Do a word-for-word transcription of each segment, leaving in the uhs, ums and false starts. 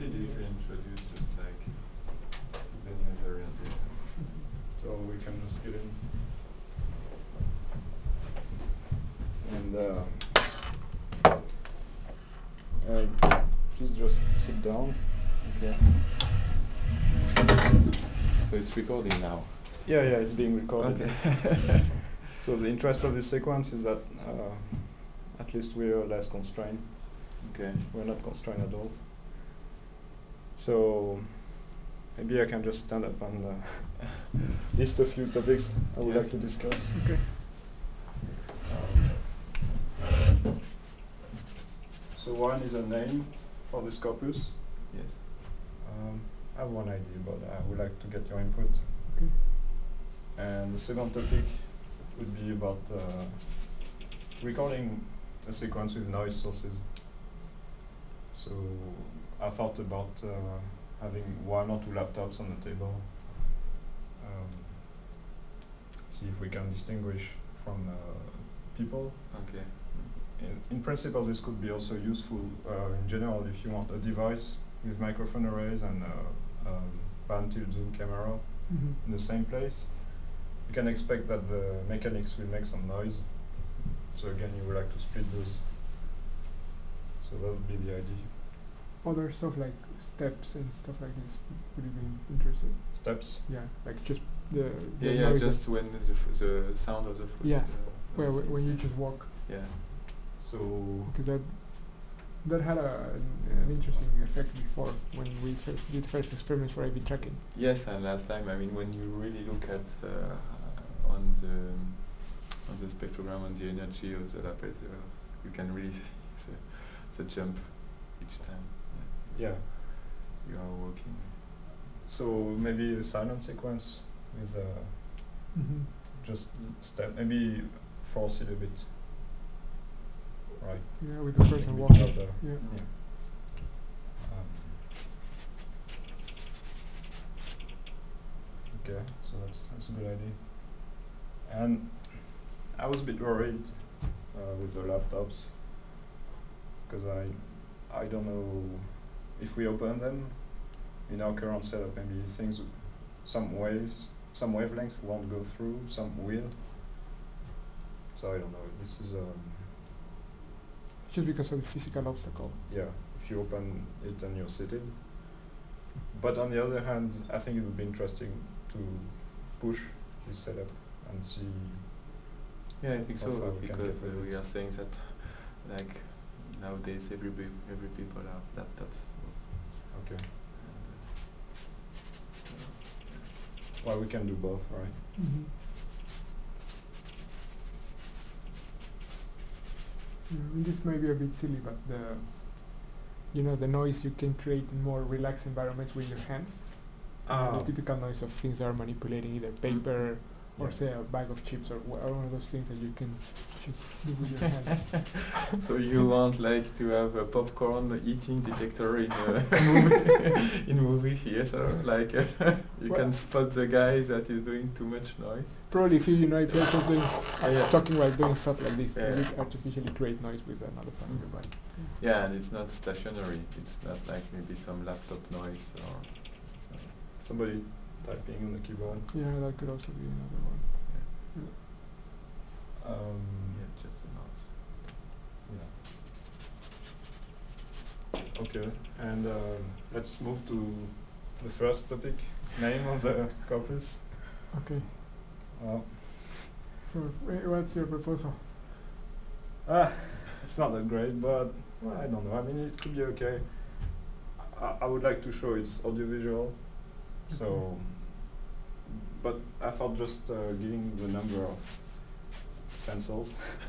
still is introduced just like any other orientation. So we can just get in. And uh, uh, please just sit down. Okay. So it's recording now. Yeah, yeah, it's being recorded. Okay. So the interest of this sequence is that uh, at least we are less constrained. Okay. We're not constrained at all. So maybe I can just stand up and uh, list a few topics I would Yes. like to discuss. Okay. Um, so one is a name for this corpus. Yes. Um, I have one idea, but I would like to get your input. Okay. And the second topic would be about uh, recording a sequence with noise sources. So I thought about uh, having one or two laptops on the table. Um, see if we can distinguish from uh, people. Okay. In, in principle, this could be also useful uh, in general if you want a device with microphone arrays and uh, um, pan tilt zoom camera Mm-hmm. in the same place. You can expect that the mechanics will make some noise. So again, you would like to split those. So that would be the idea. Other stuff like steps and stuff like this would you be interested? Steps. Yeah, like just the the Yeah, yeah. noise Just of, when the, f- the sound of the foot. Yeah. Uh, of where the wh- feet. when you just walk, Yeah. So because that that had a, an, an interesting effect before when we first did first experiments for A B tracking. Yes, and last time, I mean, when you really look at uh, on the on the spectrogram on the energy of the lapels, uh, you can really see the, the jump each time. Yeah. yeah. You are walking. So maybe a silent sequence with uh, Mm-hmm. just step, maybe force it a bit. Right. Yeah, with the person Maybe walking. without the- Yeah. yeah. Um, okay, so that's that's a good idea. And I was a bit worried uh, with the laptops because I I don't know if we open them in our current setup, maybe things, some waves, some wavelengths won't go through, some will. So I don't know. This is um Just because of the physical obstacle. yeah. If you open it and you're seated. But on the other hand, I think it would be interesting to push this setup and see. Yeah, I think How so far we can because get uh, with we it. are saying that like nowadays every pe- every people have laptops. So, Okay. and, uh, Well, we can do both, right? Mm-hmm. Mm, this may be a bit silly, but the you know the noise you can create in more relaxed environments with your hands. You know, Ah. the typical noise of things that are manipulating either paper or Yeah. say a bag of chips or, wha- or one of those things that you can just do with your hands. so you want like to have a popcorn eating detector in a movie in movie theater, like uh, you Well- can spot the guy that is doing too much noise. Probably if you, you know if you're just doing s- Oh, yeah. talking while doing stuff like this, Yeah. you artificially create noise with another part of your body. Yeah, and it's not stationary. It's not like maybe some laptop noise or. So, Somebody typing on the keyboard. Yeah, that could also be another one. yeah. Yeah. Um, Yeah, just a mouse. yeah. Okay, and um, let's move to the first topic, name of the corpus. Okay. Well, So wh- what's your proposal? ah, it's not that great, but well, I don't know. I mean, it could be okay. I, I would like to show it's audiovisual, so. But I thought just uh, giving the number of sensors.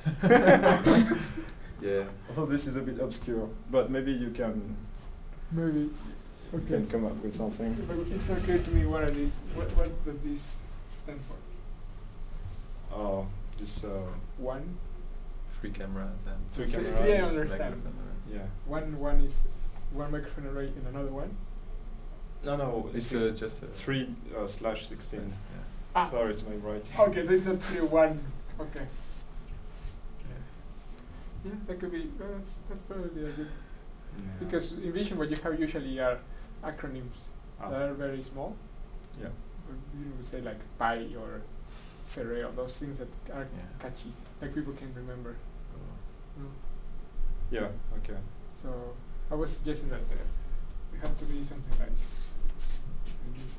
Yeah. Although this is a bit obscure, but maybe you can Maybe. you Okay. can come up with something. But it's not clear to me what are these. What what does this stand for? Oh, this uh, One. Three cameras and Three Three- cameras. three I this understand. microphone array. yeah. One one is one microphone array and another one. No, no, It's six- uh, just a three uh, slash sixteen. Yeah. Ah. Sorry, it's my right. Okay, so it's not three one. Okay. Yeah. Yeah, that could be. Uh, that's that's probably a good Yeah. Because in Vision what you have usually are acronyms Ah. that are very small. Yeah. You would say like Pi or Ferreo, those things that are Yeah. catchy, like people can remember. Oh. Mm. Yeah. Okay. So I was suggesting that uh, it had to be something like, like this.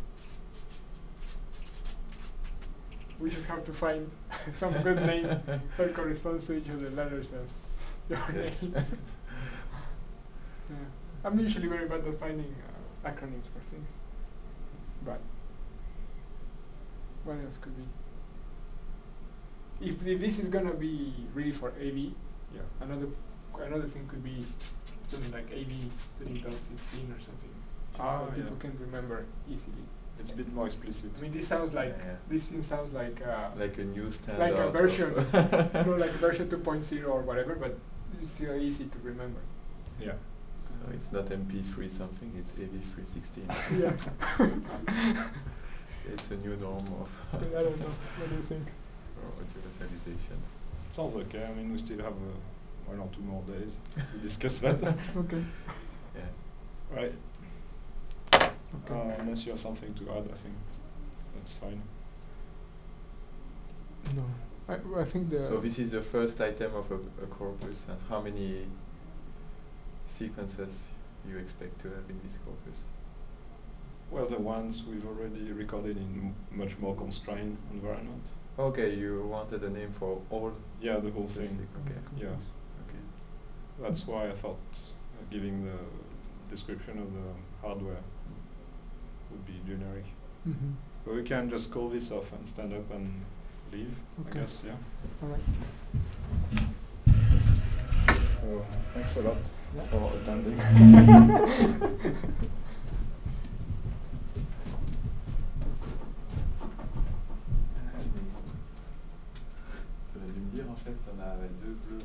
We just have to find some good name that corresponds to each of the letters of your Yes. name. Yeah. I'm usually very bad at finding uh, acronyms for things. But what else could be? If, if this is gonna be really for A V, Yeah. another another thing could be something like A V three point sixteen or something, just Ah, so people yeah. can remember easily. It's a bit more explicit. I mean, this sounds like Yeah, yeah. this thing sounds like uh, Like a new standard. like a of- version, you know, like version two point oh or whatever, but it's still easy to remember. Yeah. So it's not M P three something, it's A V three sixteen. Yeah. It's a new norm of I don't know. What do you think? audio localization. Sounds okay. I mean, we still have uh, one or two more days to discuss that. Okay. Yeah. Right. Okay. Uh, unless you have something to add, I think that's fine. No, I, well, I think the. So this is the first item of a, a corpus, and how many sequences you expect to have in this corpus? Well, the ones we've already recorded in m much more constrained environment. Okay, you wanted a name for all. Yeah, the whole the thing. sequ- Okay. Yeah. Okay. That's why I thought uh, giving the description of the hardware would be generic. Mm-hmm. But we can just call this off and stand up and leave, Okay. I guess, yeah. All right. So, thanks a lot Yeah. for attending. Tu aurais dû me dire en fait, on a deux bleus.